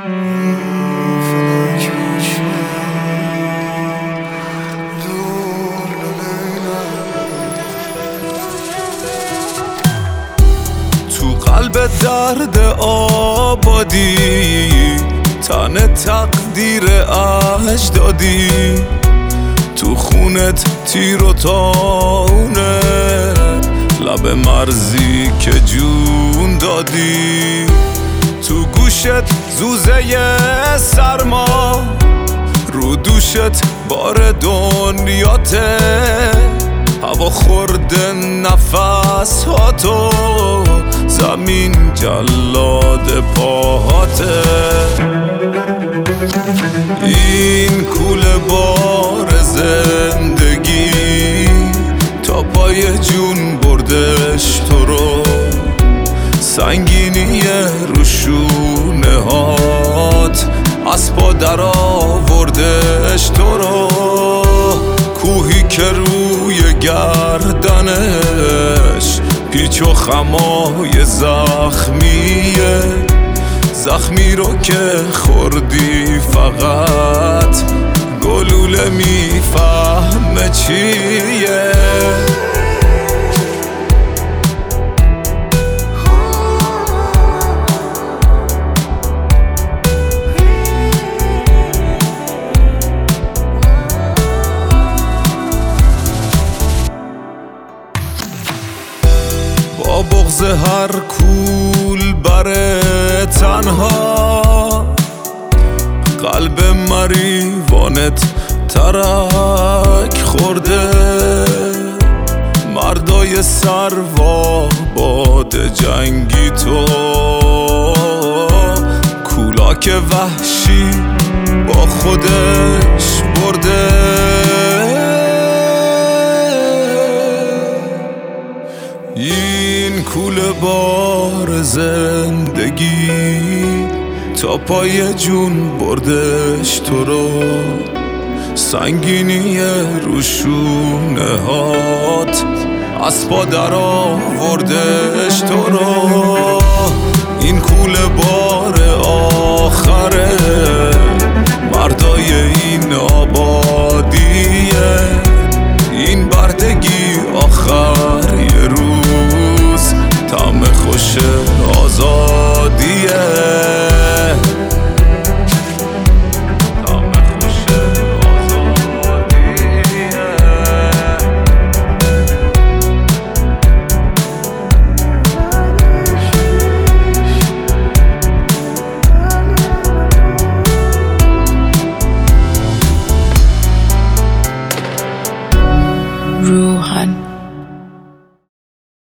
قلب درد آبادی، تن تقدیر اجدادی، تو خونت تیر و تاونه، لب مرزی که جون دادی، تو گوشت زوزه سرما، رو دوشت بار دنیاته، هوا خورده نفس ها تو، زمین جلاد پاهاته. این کوله بار زندگی تا پای جون بردش تو رو، سنگینی رو شونه هات از پا در آوردش تو رو، کوهی که روی گردنش پیچ و خمای زخمیه، زخمی رو که خوردی فقط گلوله میفهمه چیه. با بغض هر کول بره تنها، قلب مریوانت ترک خورده، مردای سروا باد جنگی تو، کولاک وحشی با خودش برده. این کوله بار زندگی تا پای جون بردش تو رو، سنگینی رو شونه هات از پا در آوردش تو رو. این کوله بار آخره، مردای این آبادیه، این بردگی آخر یه روز طعم خوش آزادیه. روحان